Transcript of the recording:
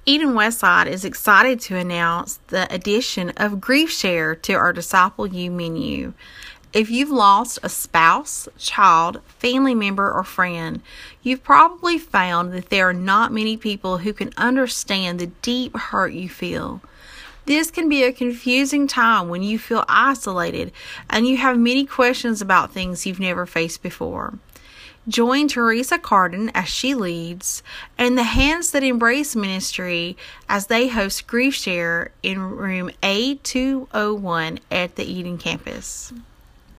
Eden Westside is excited to announce the addition of Grief Share to our Disciple You menu. If you've lost a spouse, child, family member, or friend, you've probably found that there are not many people who can understand the deep hurt you feel. This can be a confusing time when you feel isolated and you have many questions about things you've never faced before. Join Teresa Cardin as she leads and the Hands That Embrace Ministry as they host Grief Share in room A201 at the Eden campus.